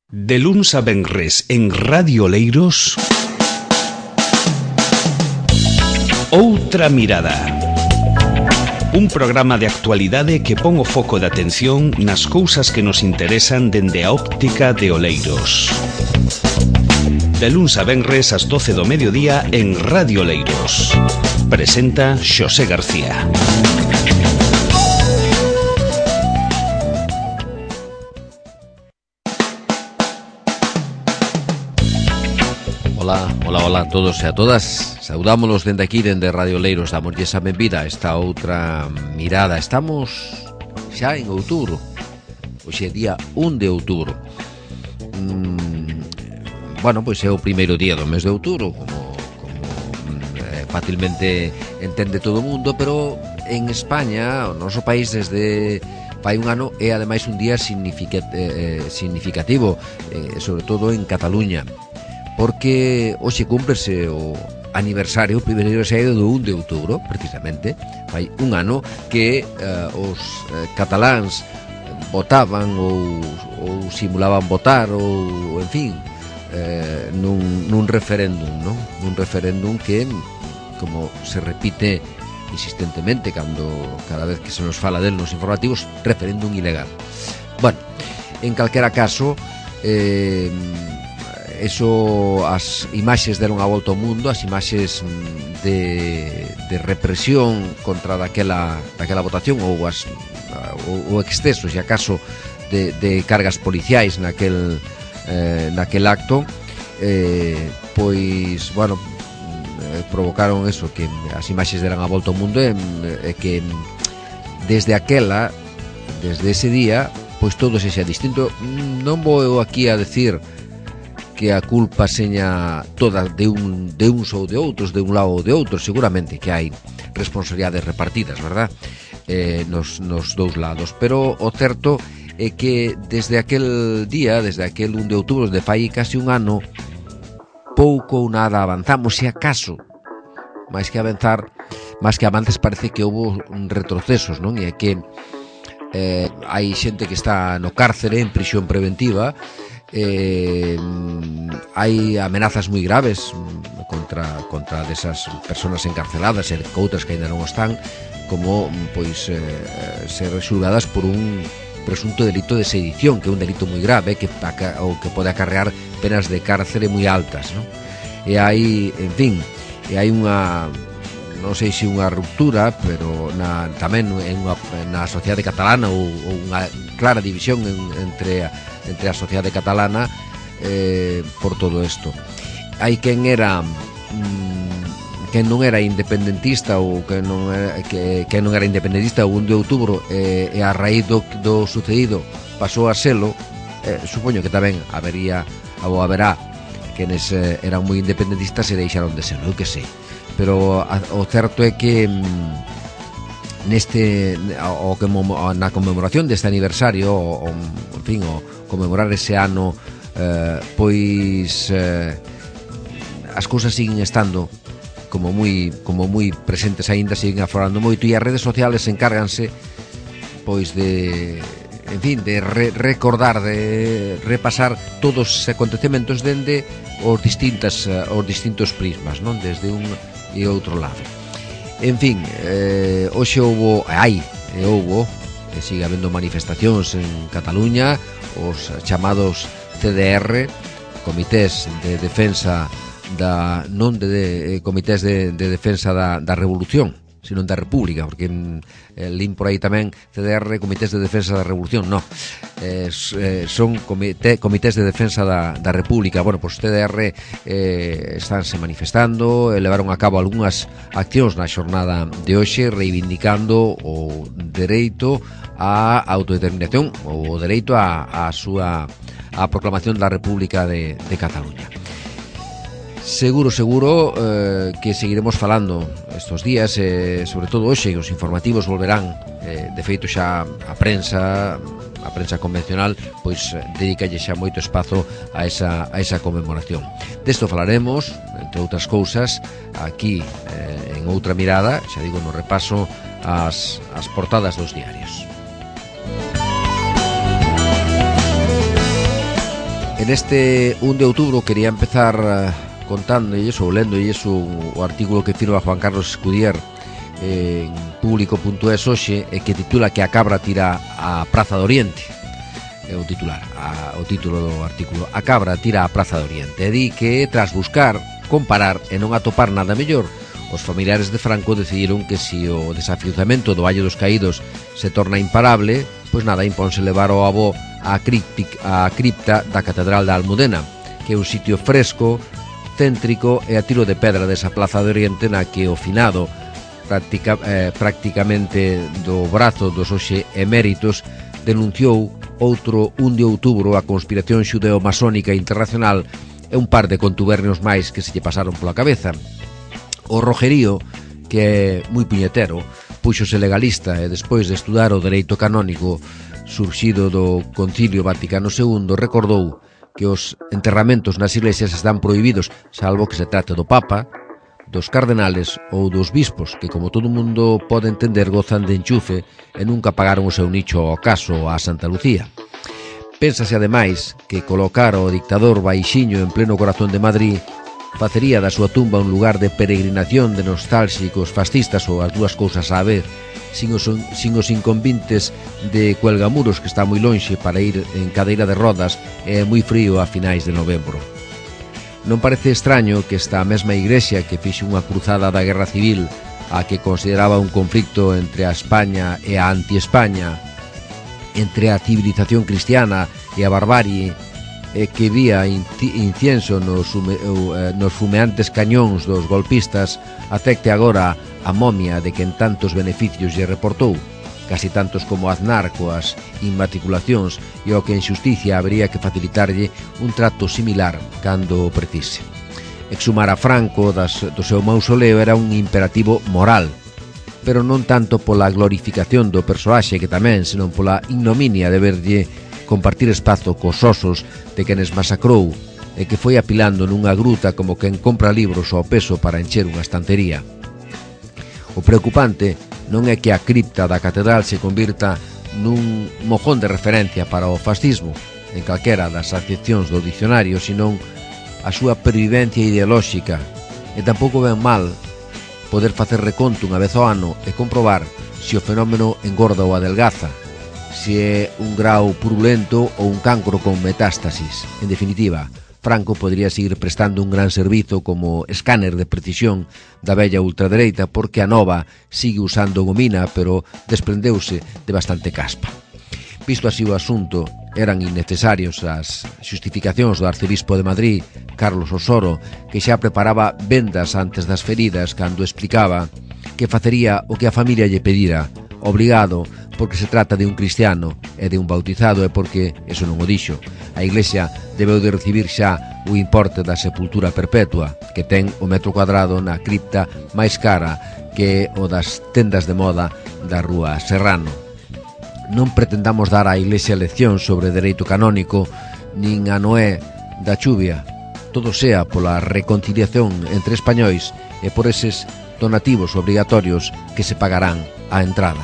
De luns a venres en Radio Oleiros, Outra Mirada. Un programa de actualidade que pon o foco de atención nas cousas que nos interesan dende a óptica de Oleiros. De luns a venres ás 12 do mediodía en Radio Oleiros. Presenta Xosé García. Ola a todos e a todas. Saudámonos dende aquí, dende Radio Oleiros. Damoslle esa benvida a esta outra mirada. Estamos xa en outubro. Hoxe é día 1 de outubro. Bueno, pois é o primeiro día do mes de outubro, como facilmente entende todo o mundo, pero en España, o noso país, desde fai un ano, é ademais un día significativo, sobre todo en Cataluña, porque hoxe cúmplese o aniversario, o primeiro aniversario do 1 de outubro, precisamente. Fai un ano que os cataláns votaban ou simulaban votar ou en fin, nun referéndum, non? Nun referéndum que, como se repite insistentemente cada vez que se nos fala del nos informativos, referéndum ilegal. Bueno, en calquera caso, as imaxes deron a volta ao mundo, as imaxes de represión contra daquela votación ou exceso, se acaso, de cargas policiais naquel acto, pois, bueno, provocaron eso, que as imaxes deran a volta ao mundo, e que desde ese día, pois todo se xa distinto. Non vou aquí a decir que a culpa seña toda de uns ou de outros, de un lado ou de outro. Seguramente que hai responsabilidades repartidas, verdad? Nos dous lados, pero o certo é que desde aquel día, desde aquel 1 de outubro, de fai casi un ano, pouco ou nada avanzamos, se acaso, máis que avances, parece que houve retrocesos, non? E é que hai xente que está no cárcere, en prisión preventiva. Hai amenazas moi graves contra desas persoas encarceladas, e outras que ainda non están, como pois ser xulgadas por un presunto delito de sedición, que é un delito moi grave que pode acarrear penas de cárcere moi altas, non? E hai, en fin, unha, non sei se unha ruptura, pero tamén na sociedade catalana, ou unha clara división entre a sociedade catalana por todo isto. Hai quen non era independentista, ou que non era independentista o 1 de outubro, e a raíz do sucedido pasou a selo. Supoño que tamén haberá quenes eran moi independentistas e deixaron de serlo, eu que sei. Pero o certo é que na conmemoración deste aniversario, en fin, conmemorar ese ano, pois as cousas siguen estando como moi presentes aínda, siguen aflorando moito, e as redes sociales encárganse pois de, en fin, de recordar, de repasar todos os acontecementos dende os distintos prismas, non? Desde un e outro lado. En fin, hoxe houbo, e sigue habendo manifestacións en Cataluña, os chamados CDR, comités de defensa comités de defensa da revolución, sino da república, porque lín por aí tamén CDR, comités de defensa da revolución, non, son comités de defensa da república. Bueno, pois CDR estánse manifestando, levaron a cabo algunhas accións na xornada de hoxe, reivindicando o dereito á autodeterminación, ou o dereito á proclamación da República de Cataluña. Seguro que seguiremos falando estos días, sobre todo hoxe, os informativos volverán. De feito, xa a prensa convencional pois dedicalle xa moito espazo a esa conmemoración. Desto falaremos, entre outras cousas, aquí en Outra Mirada, xa digo, no repaso as portadas dos diarios. En este 1 de outubro quería empezar contándolles ou léndolles o artículo que firma Juan Carlos Escudier en público.es hoxe, que titula que a cabra tira a Praza do Oriente. É o titular, o título do artículo: A cabra tira a Praza do Oriente. E di que tras buscar, comparar e non atopar nada mellor, os familiares de Franco decidiron que se o desafiuzamento do Valle dos Caídos se torna imparable, pois nada, imponse levar o avó a cripta da Catedral da Almudena, que é un sitio fresco, céntrico e a tiro de pedra desa Praza do Oriente na que o finado prácticamente do brazo dos hoxe eméritos denunciou outro 1 de outubro a conspiración xudeo-masónica internacional e un par de contubernios máis que se lle pasaron pola cabeza. O Rogerío, que é moi puñetero, puxose legalista e despois de estudar o dereito canónico surxido do Concilio Vaticano II, recordou que os enterramentos nas iglesias están prohibidos, salvo que se trate do Papa, dos cardenales ou dos bispos, que, como todo mundo pode entender, gozan de enchufe e nunca pagaron o seu nicho ao caso a Santa Lucía. Pénsase, ademais, que colocar o dictador Baixiño en pleno corazón de Madrid facería da súa tumba un lugar de peregrinación de nostálxicos fascistas ou as dúas cousas a ver, sin os inconvintes de Cuelgamuros, que está moi lonxe para ir en cadeira de rodas e moi frío a finais de novembro. Non parece extraño que esta mesma igrexa que fixe unha cruzada da Guerra Civil, a que consideraba un conflicto entre a España e a anti-España, entre a civilización cristiana e a barbarie, que vía incienso nos fumeantes cañóns dos golpistas, acepte agora a momia de que en tantos beneficios lle reportou, casi tantos como Aznar coas inmatriculacións, e ao que en xusticia habería que facilitarlle un trato similar cando o precise. Exhumar a Franco do seu mausoleo era un imperativo moral, pero non tanto pola glorificación do persoaxe, que tamén, senón pola ignominia de verlle compartir espazo cos osos de quenes masacrou e que foi apilando nunha gruta como quen compra libros ao peso para encher unha estantería. O preocupante non é que a cripta da catedral se convirta nun mojón de referencia para o fascismo en calquera das acepcións do dicionario, senón a súa pervivencia ideolóxica, e tampouco ven mal poder facer reconto unha vez ao ano e comprobar se o fenómeno engorda ou adelgaza, se é un grau purulento ou un cancro con metástasis. En definitiva, Franco podría seguir prestando un gran servizo como escáner de precisión da vella ultradereita, porque a nova sigue usando gomina, pero desprendeuse de bastante caspa. Visto así o asunto, eran innecesarios as xustificacións do arcebispo de Madrid, Carlos Osoro, que xa preparaba vendas antes das feridas cando explicaba que facería o que a familia lle pedira, obligado, porque se trata de un cristiano e de un bautizado, e porque, eso non o dixo, a Iglesia debeu de recibir xa o importe da sepultura perpetua, que ten o metro cuadrado na cripta máis cara que o das tendas de moda da Rúa Serrano. Non pretendamos dar á Iglesia lección sobre dereito canónico, nin a Noé da chuvia. Todo sea pola reconciliación entre españois e por eses donativos obrigatorios que se pagarán á entrada.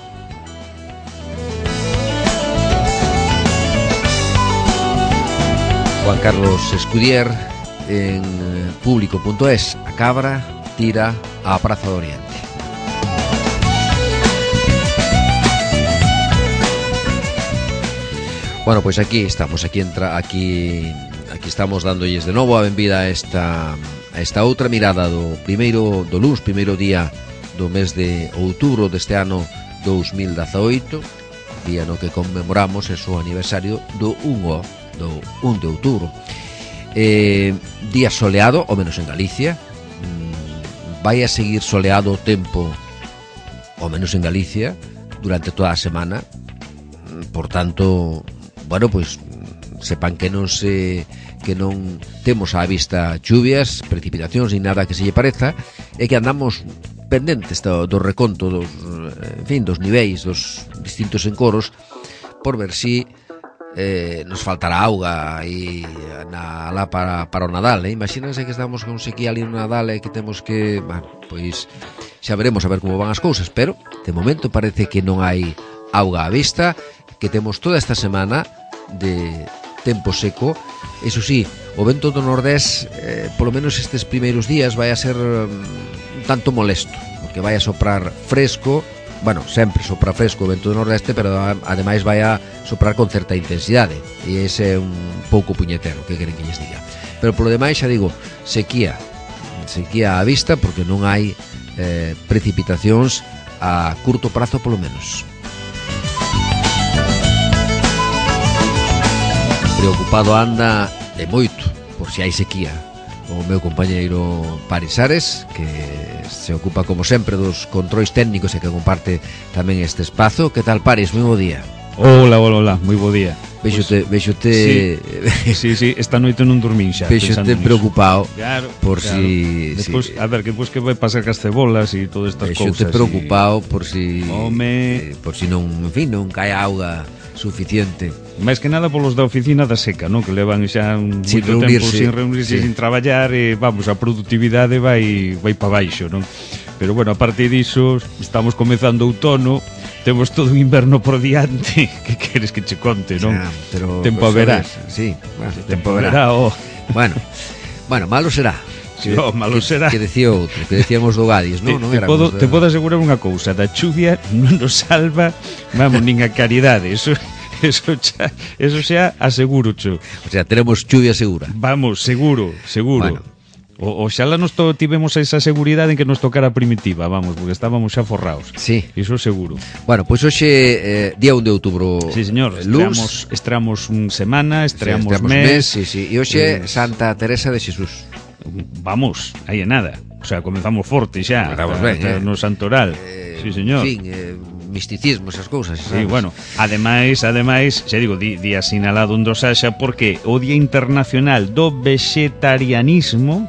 Juan Carlos Escudier en público.es: a cabra tira a Praza do Oriente. Bueno, pois aquí estamos, aquí estamos dándolles de novo a benvida a esta outra mirada do luns, primeiro día do mes de outubro deste ano 2018, día no que conmemoramos o aniversario do 1 de outubro. Día soleado, ao menos en Galicia. Vai a seguir soleado o tempo, ao menos en Galicia, durante toda a semana. Por tanto, bueno, pois sepan que non temos á vista chuvias, precipitacións ni nada que se lle pareza, e que andamos pendentes do reconto dos niveis dos distintos encoros por ver si nos faltará auga aí alá para o Nadal, Imagínense que estamos con sequía ali no Nadal e que temos que, pois xa veremos a ver como van as cousas, pero de momento parece que non hai auga á vista, que temos toda esta semana de tempo seco. Eso sí, o vento do nordés, polo menos estes primeiros días, vai a ser un tanto molesto, porque vai a soprar fresco. Bueno, sempre sopra fresco o vento do nordeste, pero ademais vai a soprar con certa intensidade, e ese é un pouco puñetero, que queren que lles diga. Pero polo demais, xa digo, sequía á vista, porque non hai precipitacións a curto prazo polo menos. Preocupado anda e moito por si hai sequía o meu compañeiro Parisares, que se ocupa como sempre dos controis técnicos e que comparte tamén este espazo. Que tal, Paris? Moi bo día. Hola, moi bo día. Vexote sí, esta noite non dormín xa. Vexote preocupado, claro, por si despois, a ver, que que vai pasar cas cebolas e todas estas cousas. Vexote preocupado por si por si non, en fin, non cae auga suficiente. Máis que nada polos da oficina da seca, non? Que levan xa moito tempo sin reunirse, sin traballar, e vamos, a produtividade vai para baixo, non? Pero bueno, a partir diso, estamos comezando outono, temos todo o inverno por diante. Que queres que che conte, non? Ya, pero tempo a verá. Sí, bueno, tempo a verá. Bueno, malo será. Malo será. Que decía outro, que decíamos do Gadis, non? Te podo asegurar unha cousa, da chuvia non nos salva, vamos, nin a caridade. Eso xa aseguro, cho. O sea, teremos chuvia segura. Vamos, seguro. Bueno. Oxalá nos tivemos esa seguridade en que nos tocara a primitiva, vamos, porque estábamos xa forrados. Sí. Iso seguro. Bueno, pois hoxe, día 1 de outubro. Sí, señor, estreamos semana, estreamos mes. Sí. E hoxe Santa Teresa de Xesús. Vamos, aí é nada. O sea, comenzamos forte xa. Estamos ben, no santoral. Sí, señor. En fin, misticismo, esas cousas. Sí, bueno, ademais, xa digo, día sinalado un do Saxa, porque o Día Internacional do Vegetarianismo,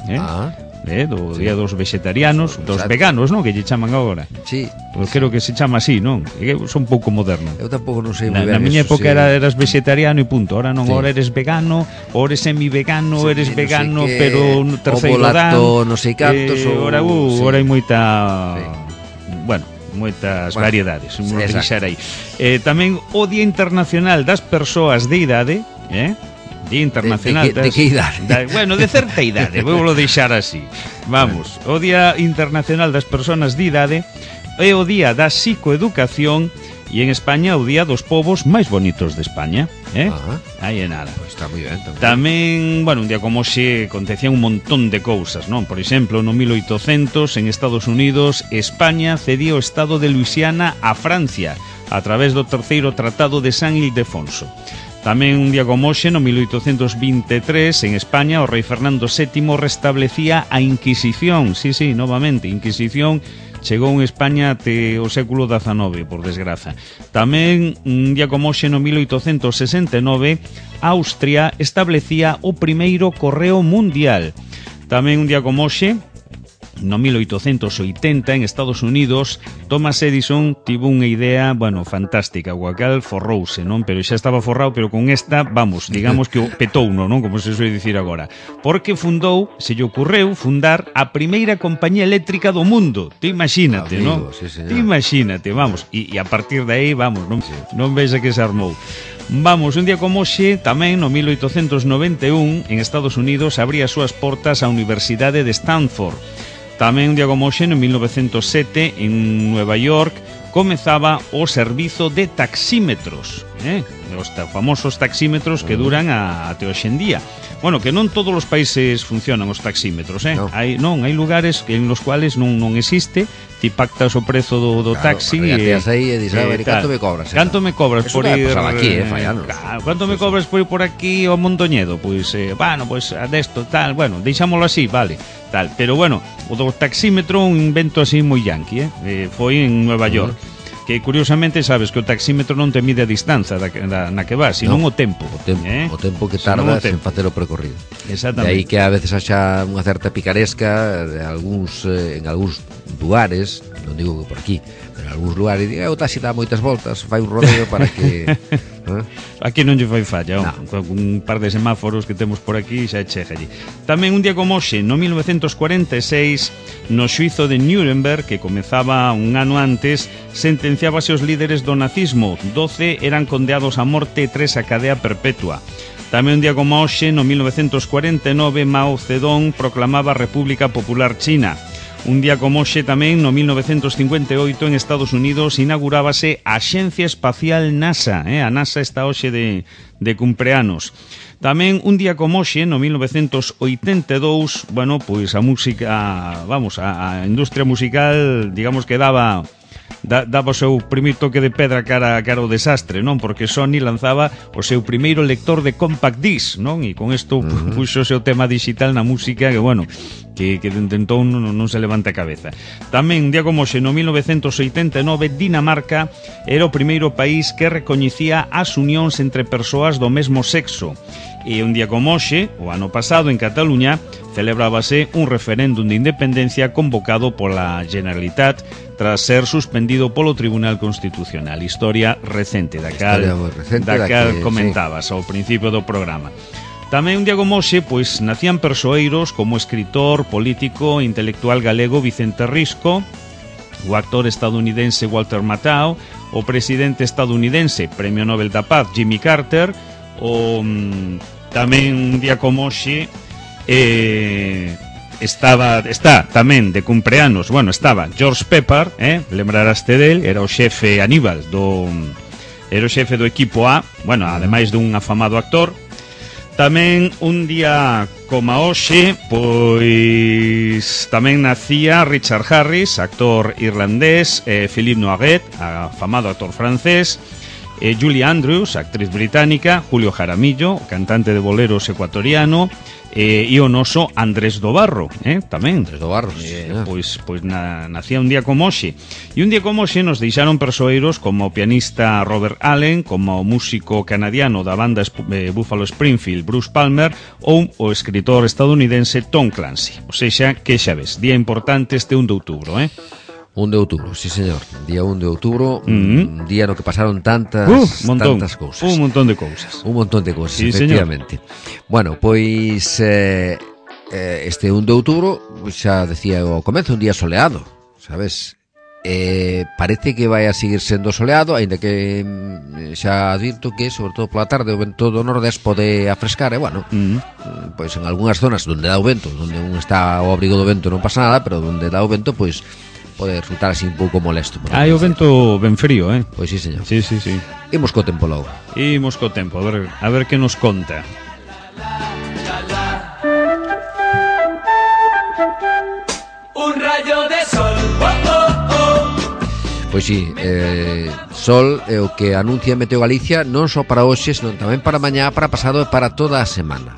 do Día dos Vegetarianos, dos veganos, non? Que lle chaman agora. Sí. Pues creo que se chama así, non? Son pouco moderno. Eu tampouco non sei moi ben. Na miña época eras vegetariano e punto. Ahora non, ahora eres vegano, ou eres semi-vegano, eres vegano, pero terceiro dan. Non sei cantos. Ahora hai moita... Bueno, moitas variedades, vamos deixar aí. Tamén o Día Internacional das Persoas de Idade, Día Internacional de que idade? Bueno, de certa idade, vou deixar así. Vamos, o Día Internacional das Persoas de Idade é o Día da Psicoeducación e en España o Día dos Povos máis bonitos de España, Aí é nada. Pues está moi ben tamén, bueno, un día como hoxe acontecían un montón de cousas, non? Por exemplo, no 1800 en Estados Unidos, España cedía o estado de Luisiana a Francia a través do terceiro tratado de San Ildefonso. Tamén un día como hoxe, no 1823, en España, o rei Fernando VII restablecía a Inquisición. Sí, novamente, Inquisición chegou en España até o século XIX, por desgraza. Tamén, un día como hoxe, no 1869, Austria establecía o primeiro correo mundial. Tamén un día como hoxe, no 1880, en Estados Unidos, Thomas Edison tivo unha idea, bueno, fantástica, o cual forrouse, non? Pero xa estaba forrado, pero con esta, vamos, digamos que o petouno, non? Como se soe dicir agora. Porque fundou, se lle ocurreu, fundar a primeira compañía eléctrica do mundo. Te imagínate, non? Sí, te imagínate, vamos. E a partir de aí, vamos, non vexa que se armou. Vamos, un día como hoxe, tamén no 1891, en Estados Unidos, abría as súas portas a Universidade de Stanford. Tamén un día como hoxe, no 1907, en Nueva York, comezaba o servizo de taxímetros, os famosos taxímetros que duran até hoxe en día. Bueno, que non todos os países funcionan os taxímetros, No. Hai lugares en los cuales non existe. Ti pactas o prezo do taxi e aí e dis, a ver, canto me cobras? Canto me cobras por ir aquí, fallanos. Canto me cobras por ir por aquí ao Mondoñedo? Pois, bueno, pois desto, tal, bueno, deixámolo así, vale, tal. Pero bueno, o do taxímetro un invento así moi yanqui, foi en Nueva York. Que curiosamente sabes que o taxímetro non te mide a distancia na que vas, sino o tempo. O tempo que tardas en facer o percorrido. Exactamente. De aí que a veces haxa unha certa picaresca en algúns lugares, non digo que por aquí, pero en algúns lugares o taxi dá moitas voltas, fai un rodeo para que... Aquí non lle fai falla, con un par de semáforos que temos por aquí xa chega allí. Tamén un día como hoxe, no 1946, no xuizo de Nuremberg, que comezaba un ano antes, sentenciábase os líderes do nazismo. 12 eran condeados a morte e 3 a cadea perpetua. Tamén un día como hoxe, no 1949, Mao Zedong proclamaba a República Popular China. Un día como hoxe tamén, no 1958, en Estados Unidos, inaugurábase a Axencia Espacial NASA. A NASA está hoxe de cumpleanos. Tamén un día como hoxe, no 1982, bueno, pois a música, vamos, a industria musical, digamos que daba o seu primeiro toque de pedra cara ao desastre, non? Porque Sony lanzaba o seu primeiro lector de compact disc, non? E con isto puxo o seu tema digital na música que, bueno, que entón non se levanta a cabeza. Tamén, un día como hoxe, no 1989, Dinamarca era o primeiro país que recoñecía as unións entre persoas do mesmo sexo. E un día como hoxe, o ano pasado, en Cataluña, celebrábase un referéndum de independencia convocado pola Generalitat tras ser suspendido polo Tribunal Constitucional. Historia recente, da cal comentabas ao principio do programa. Tamén un día como hoxe, pois, nacían persoeiros como o escritor, político e intelectual galego Vicente Risco, o actor estadounidense Walter Matthau, o presidente estadounidense, Premio Nobel da Paz, Jimmy Carter, o tamén un día como hoxe está tamén de cumpleanos, bueno, estaba George Pepper, lembraraste del, era o xefe Aníbal era o xefe do equipo A, bueno, ademais dun afamado actor. Tamén un día como hoxe, pois tamén nacía Richard Harris, actor irlandés, Philippe Noiret, afamado actor francés, Julie Andrews, actriz británica, Julio Jaramillo, cantante de boleros ecuatoriano, e o noso Andrés do Barro, tamén. Andrés do Barro, pois nacía un día como hoxe. E un día como hoxe nos deixaron persoeiros como o pianista Robert Allen, como o músico canadiano da banda Buffalo Springfield, Bruce Palmer, ou o escritor estadounidense Tom Clancy. O sexa, que xa ves, día importante este 1 de outubro, 1 de outubro, sí señor. Día 1 de outubro, un día no que pasaron tantas cousas. Un montón de cousas. Un montón de cousas, sí, efectivamente. Señor. Bueno, pois este 1 de outubro, xa decía ao comezo, un día soleado, sabes? Parece que vai a seguir sendo soleado, aínda que xa advirto que, sobre todo pola tarde, o vento do nordés pode afrescar, e bueno, pois en algunhas zonas onde dá o vento, onde un está ao abrigo do vento non pasa nada, pero onde dá o vento, pois pode resultar así un pouco molesto. O vento ben frío, Pois sí, señor. Sí. Imos co tempo logo. Imos co tempo, a ver que nos conta. Un rayo de sol. Pois sí, sol é o que anuncia Meteo Galicia non só para hoxe, senón tamén para mañá, para pasado e para toda a semana.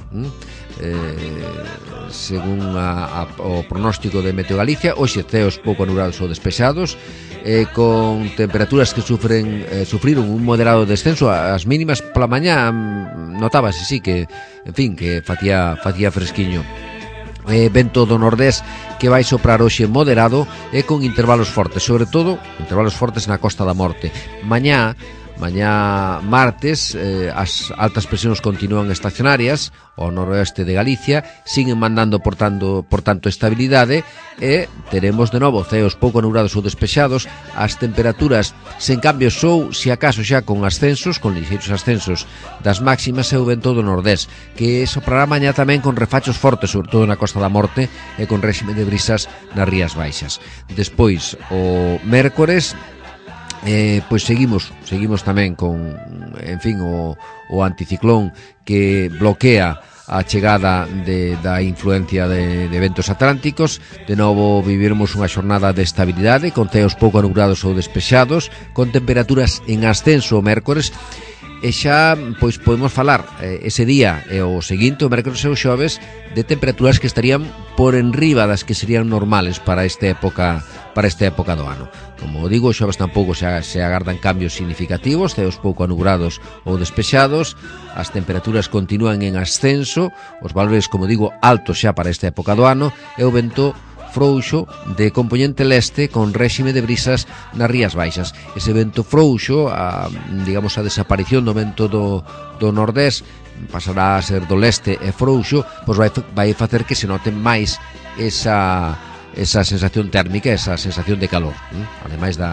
Según o pronóstico de Meteo Galicia, hoxe ceos pouco anulados ou despexados, con temperaturas que sufriron un moderado descenso. As mínimas pola mañá notábase, sí, que, en fin, que facía fresquiño. Vento do nordés que vai soprar hoxe moderado e con intervalos fortes, sobre todo intervalos fortes na Costa da Morte. Mañá martes, as altas presións continúan estacionarias ao noroeste de Galicia, siguen mandando por tanto estabilidade, e teremos de novo ceos pouco nublados ou despexados. As temperaturas sen cambios ou, se acaso, xa con lixeiros ascensos das máximas, e o vento do nordés que soprará mañá tamén con refachos fortes, sobre todo na Costa da Morte, e con réxime de brisas nas Rías Baixas. Despois, o mércores, pois seguimos tamén con, en fin, o anticiclón que bloquea a chegada da influencia de ventos atlánticos. De novo viviremos unha xornada de estabilidade, con ceos pouco nublados ou despexados, con temperaturas en ascenso o mércores, e xa pois podemos falar ese día e o seguinte, o mércores e o xoves, de temperaturas que estarían por enriba das que serían normales para esta época do ano. Como digo, o xoves tampouco se agardan cambios significativos, ceos pouco anubrados ou despexados, as temperaturas continúan en ascenso, os valores, como digo, altos xa para esta época do ano, e o vento frouxo de componente leste con réxime de brisas nas Rías Baixas. Ese vento frouxo, a desaparición do vento do nordés, pasará a ser do leste e frouxo, pois vai facer que se note máis esa sensación térmica, esa sensación de calor, ademais da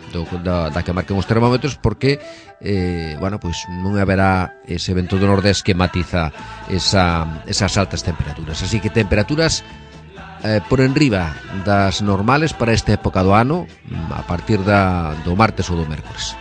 da que marquen os termómetros, porque bueno, pois non haberá ese vento do nordés que matiza esas altas temperaturas. Así que temperaturas por enriba das normales para esta época do ano, a partir do martes ou do mércores.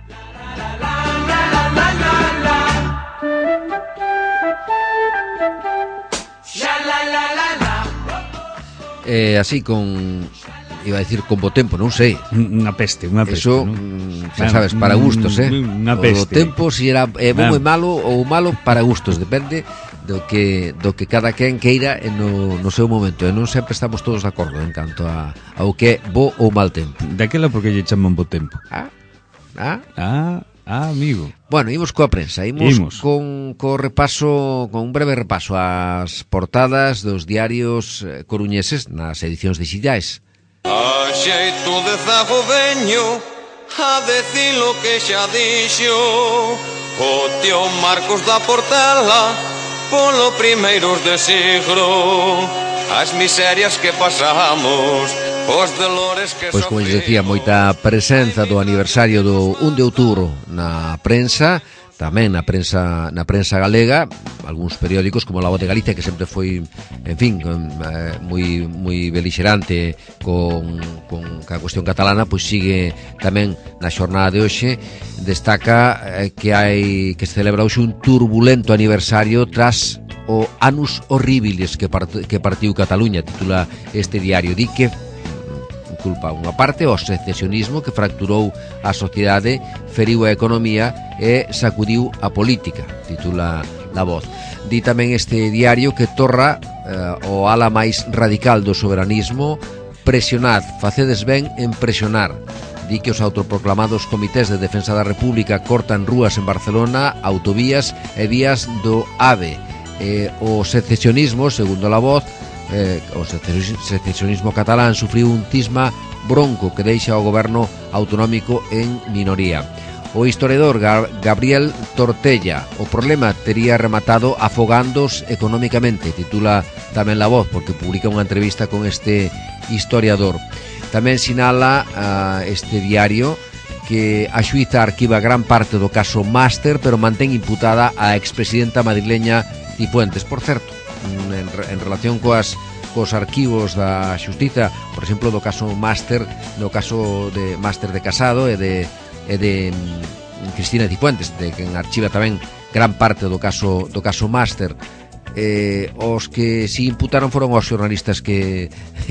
Así iba a decir con bo tempo, non sei. Unha peste, eso, ¿no? Xa sabes, para gustos, Unha peste. O tempo, si era bom e malo, ou malo para gustos, depende do que cada quen queira no seu momento, e non sempre estamos todos de acordo en canto ao que é bo ou mal tempo. Daquela porque lle chaman bo tempo. Amigo. Bueno, imos coa prensa, imos co repaso, con un breve repaso ás portadas dos diarios coruñeses nas edicións digitais. A xeito de zago veño a decir lo que xa dixo o tío Marcos da Portela polo primeiros de siglo, as miserias que pasamos, os dolores que pois, como lles decía, moita presenza do aniversario do 1 de outubro na prensa, tamén na prensa galega, algúns periódicos como La Voz de Galicia, que sempre foi, en fin, moi belixerante con a cuestión catalana, pois sigue tamén na xornada de hoxe, destaca que se celebra hoxe un turbulento aniversario tras o Annus Horribilis que partiu Cataluña, titula este diario. Di que culpa unha parte o secesionismo que fracturou a sociedade, feriu a economía e sacudiu a política, titula La Voz. Di tamén este diario que Torra, o ala máis radical do soberanismo, presionad, facedes ben en presionar. Di que os autoproclamados comités de defensa da República cortan rúas en Barcelona, autovías e vías do AVE. O secesionismo, segundo La Voz, o secesionismo catalán sufriu un cisma bronco que deixa o goberno autonómico en minoría. O historiador Gabriel Tortella: o problema tería rematado afogándoos económicamente, titula tamén La Voz, porque publica unha entrevista con este historiador. Tamén sinala este diario que a xuíza arquiva gran parte do caso Máster, pero mantén imputada a expresidenta madrileña Cifuentes. Por certo, en relación cos arquivos da xustiza, por exemplo, do caso Máster, no caso de Máster de Casado e de Cristina Cifuentes, de quen archiva tamén gran parte do caso Máster. Os que si imputaron foron os xornalistas que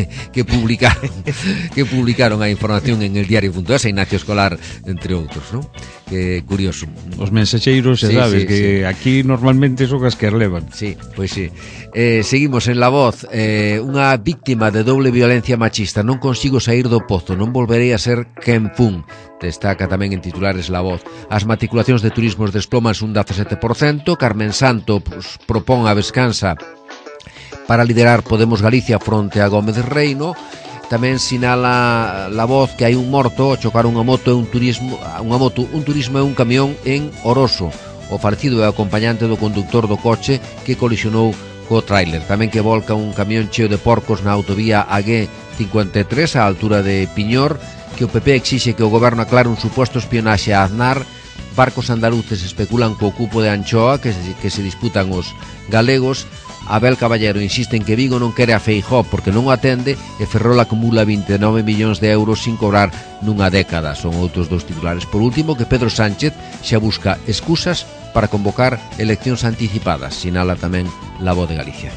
publicaron a información en el diario.es, Ignacio Escolar, entre outros, non? Que curioso. Os mensexeiros, sabes, que aquí normalmente son as que relevan. Sí, pois sí. Seguimos en La Voz. Unha víctima de doble violencia machista: non consigo sair do pozo, non volverei a ser quen fun. Destaca tamén en titulares La Voz. As matriculacións de turismos desploman un 17%. Carmen Santo propón a descansa para liderar Podemos Galicia fronte a Gómez Reino. Tamén sinala La Voz que hai un morto ao chocar unha moto e un turismo e un camión en Oroso. O falecido é o acompañante do conductor do coche que colisionou co tráiler. Tamén que volca un camión cheo de porcos na autovía AG53 á altura de Piñor, que o PP exixe que o goberno aclare un suposto espionaxe a Aznar. Barcos andaluces especulan co cupo de anchoa que se disputan os galegos. Abel Caballero insiste en que Vigo non quere a Feijóo porque non o atende, e Ferrol acumula 29 millóns de euros sin cobrar nunha década. Son outros dos titulares. Por último, que Pedro Sánchez xa busca excusas para convocar eleccións anticipadas, sinala tamén La Voz de Galicia.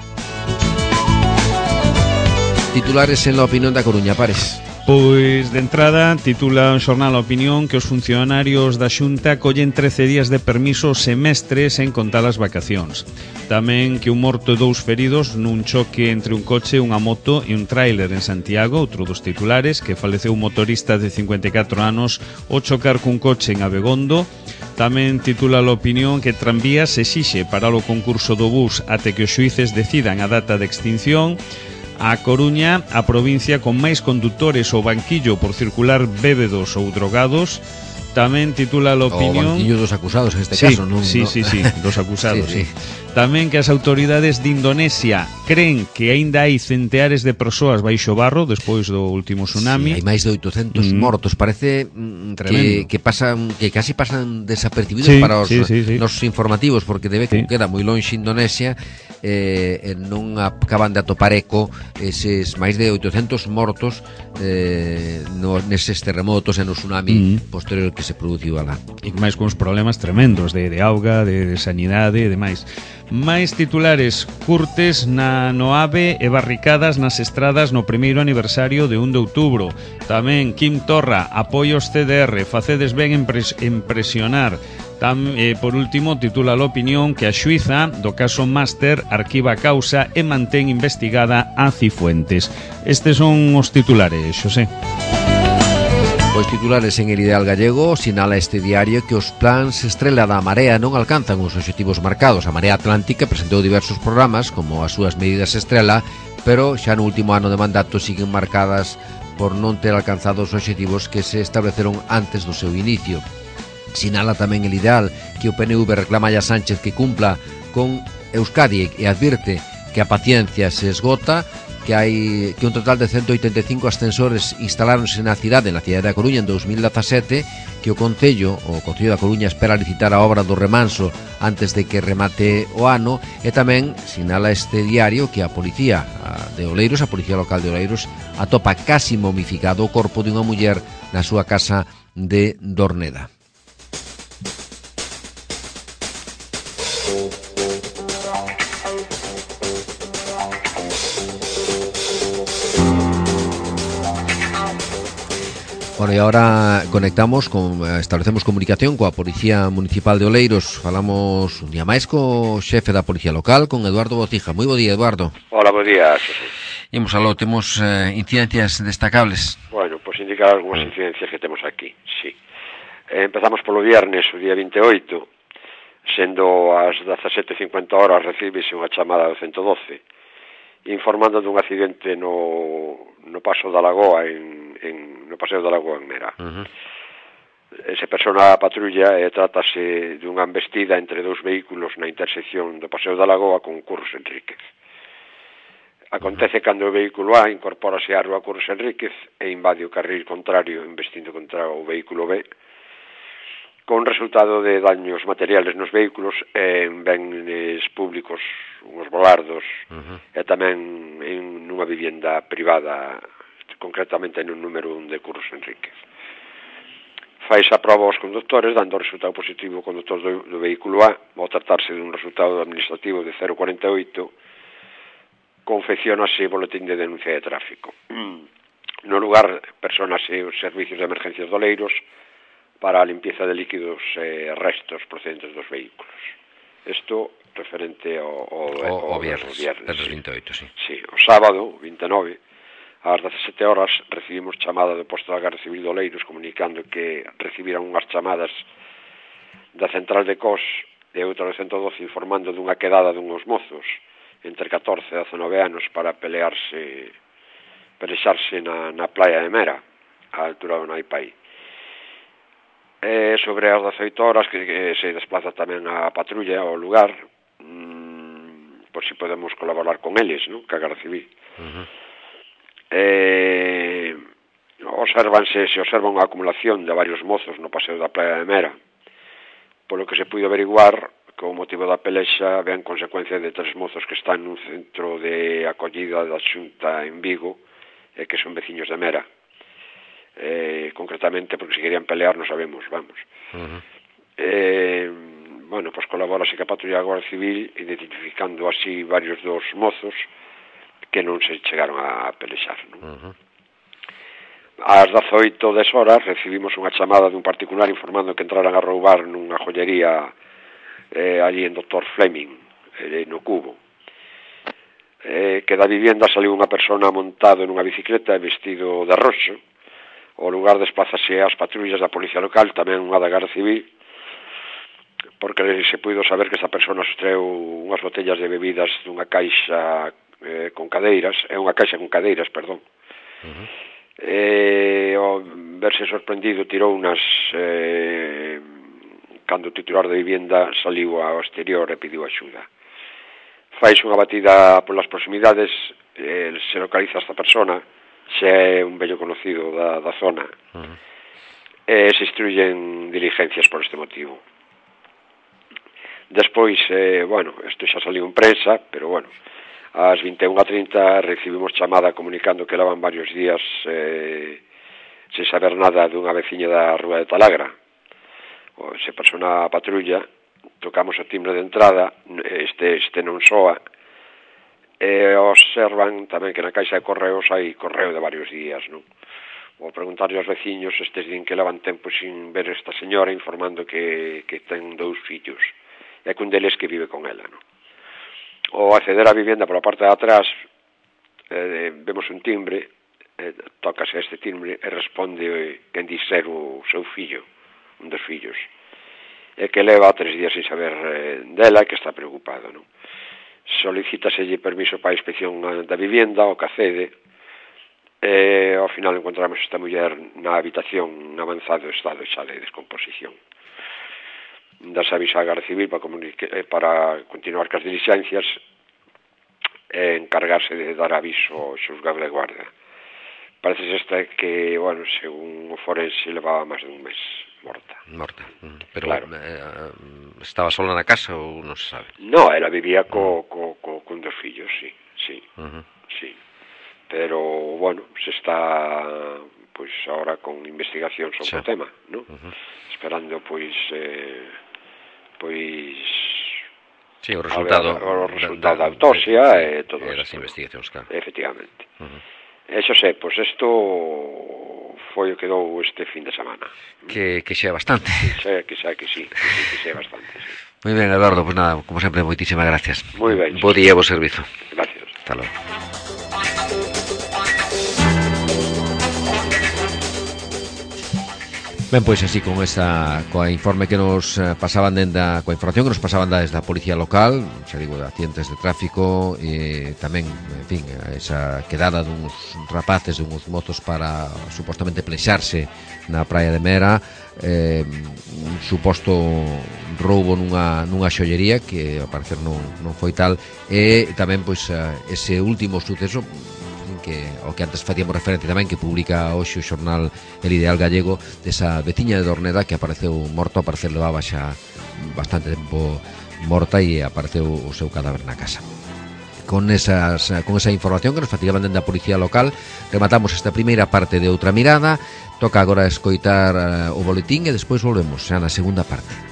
Titulares en La Opinión da Coruña, Pares. Pois, de entrada, titula o xornal A Opinión que os funcionarios da Xunta collen 13 días de permiso semestre sen contar as vacacións. Tamén que un morto e 2 feridos nun choque entre un coche, unha moto e un tráiler en Santiago, outro dos titulares, que faleceu un motorista de 54 anos ao chocar cun coche en Abegondo. Tamén titula A Opinión que Tranvías exixe parar o concurso do bus até que os xuíces decidan a data de extinción. A Coruña, a provincia con máis condutores ao banquillo por circular bébedos ou drogados. Tamén titula a opinión... O banquiño dos acusados, en este sí, caso, non? Sí, dos acusados, sí. Tamén que as autoridades de Indonesia creen que aínda hai centeares de persoas baixo barro despois do último tsunami. Sí, hai máis de 800 mortos. Parece que casi pasan desapercibidos para os nosos informativos, porque debe que queda moi lonxe Indonesia, non acaban de atopar eco eses máis de 800 mortos neses terremotos e no tsunami posterior que se produciu alá. E máis con os problemas tremendos de auga, de sanidade e demais. Máis titulares: curtes no AVE e barricadas nas estradas no primeiro aniversario de 1 de outubro. Tamén Quim Torra apoia os CDR, facedes ben en presionar. Por último, titula a opinión que a xuíza do caso Máster arquiva a causa e mantén investigada a Cifuentes. Estes son os titulares, Xosé. Os titulares en El Ideal Gallego sinala este diario que os plans Estrela da Marea non alcanzan os obxectivos marcados. A Marea Atlántica presentou diversos programas como as súas medidas Estrela, pero xa no último ano de mandato siguen marcadas por non ter alcanzado os obxectivos que se estableceron antes do seu inicio. Sinala tamén El Ideal que o PNV reclama a Sánchez que cumpla con Euskadi e advirte que a paciencia se esgota, que un total de 185 ascensores instaláronse na cidade da Coruña en 2017, que o Concello da Coruña espera licitar a obra do remanso antes de que remate o ano, e tamén sinala este diario que a policía local de Oleiros atopa casi momificado o corpo de unha muller na súa casa de Dorneda. Bueno, e agora establecemos comunicación coa Policía Municipal de Oleiros. Falamos un día máis co xefe da Policía Local, con Eduardo Bocija. Moi bo día, Eduardo. Hola, bo día. Imos aló, temos incidencias destacables. Bueno, pois indicar algunhas incidencias que temos aquí, sí. Empezamos polo viernes, o día 28, sendo as 17:50 horas recibise unha chamada do 112, informando dun accidente no Paso da Lagoa no Paseo da Lagoa en Mera. Se persona a patrulla e trátase dunha embestida entre dous vehículos na intersección do Paseo da Lagoa con Curros Enríquez. Acontece cando o vehículo A incorpórase á rúa Curros Enríquez e invade o carril contrario embestindo contra o vehículo B, con resultado de daños materiales nos vehículos e en bens públicos, uns volardos, e tamén en nunha vivenda privada, concretamente no número 1 de Curros Enríquez. Faise a proba aos conductores, dando o resultado positivo ao conductor do vehículo A, ao tratarse dun resultado administrativo de 0,48, confeccionase boletín de denuncia de tráfico. No lugar, personase os servicios de emergencias de Oleiros para a limpieza de líquidos e restos procedentes dos vehículos. Isto referente ao viernes 28, sí. Sí, o sábado, 29, ás 17 horas recibimos chamada do posto da Garda Civil de Oleiros comunicando que recibiran unhas chamadas da central de COS e outra do 112 informando dunha quedada dunhos mozos entre 14 e 19 anos para pelexarse na playa de Mera, á altura do Naipai. Sobre as 18 horas que se desplaza tamén a patrulla ao lugar, por si podemos colaborar con eles, non? Que a Garda Civil. Se observa unha acumulación de varios mozos no paseo da playa de Mera, polo que se puido averiguar que o motivo da pelexa ven consecuencia de 3 mozos que están nun centro de acollida da Xunta en Vigo e que son veciños de Mera. Concretamente porque se querían pelear non sabemos, vamos. Bueno, pois colabora que a patrulla da Guardia Civil identificando así varios dos mozos que non se chegaron a pelexar, non? Ás 18 horas recibimos unha chamada dun particular informando que entraran a roubar nunha joyería allí en Dr. Fleming, no Cubo. Que da vivienda saliu unha persona montado nunha bicicleta e vestido de roxo. O lugar desplázase as patrullas da Policía Local, tamén unha da Garda Civil, porque se puido saber que esa persona sostreu unhas botellas de bebidas dunha caixa con cadeiras, perdón. verse sorprendido, tirou unas cando o titular da vivienda saliu ao exterior e pediu axuda. Fais unha batida polas proximidades, se localiza esta persona, se é un vello conocido da zona, e se instruyen diligencias por este motivo. Despois, isto xa saliu en prensa, pero bueno, ás 21:30 recibimos chamada comunicando que levan varios días sen saber nada dunha veciña da Rúa de Talagra. Se pasou na patrulla, tocamos o timbre de entrada, este non soa, e observan tamén que na caixa de correos hai correo de varios días, non? Ao preguntarlle aos veciños, estes din que levan tempo sin ver esta señora, informando que ten 2 fillos, e que un deles que vive con ela, non? Ao acceder á vivenda pola parte de atrás, vemos un timbre, tócase este timbre e responde quen di ser o seu fillo, un dos fillos, e que leva 3 días sin saber dela e que está preocupado, non? Solicítaselle permiso para a inspección da vivenda, o que accede, e ao final encontramos esta muller na habitación en avanzado estado xa de descomposición. Das avisa a Garda Civil para continuar cas diligencias e encargarse de dar aviso ao xuzgado de guarda. Parece que, según o forense, levaba máis de un mes morta. Pero claro. Estaba sola na casa ou non se sabe? No, ela vivía con 2 fillos, sí. Sí. Pero, se está ahora con investigación sobre o tema, ¿no? Esperando, sí, o resultado da autopsia e todo das isto. investigacións, claro. Efectivamente. Eso sé, isto foi o que dou este fin de semana. Que xa é bastante. Que xa é bastante, sí. Moi ben, Eduardo, nada, como sempre, moitísimas gracias. Moi ben. Bo día, bo servizo. Gracias. Hasta logo. Ben, pois así coa informe que nos pasaban coa información que nos pasaban desde a Policía Local, xa digo, de accidentes de tráfico, e tamén, en fin, esa quedada duns rapaces, duns mozos para supostamente plexarse na praia de Mera, un suposto roubo nunha xollería que ao parecer non foi tal, e tamén pois ese último suceso o que antes facíamos referencia tamén, que publica hoxe o xornal El Ideal Gallego, desa veciña de Dorneda que apareceu morto, a parecer levaba xa bastante tempo morta e apareceu o seu cadáver na casa. Con esa información que nos fatigaban dende a Policía Local, rematamos esta primeira parte de Outra Mirada. Toca agora escoitar o boletín e despois volvemos xa na segunda parte.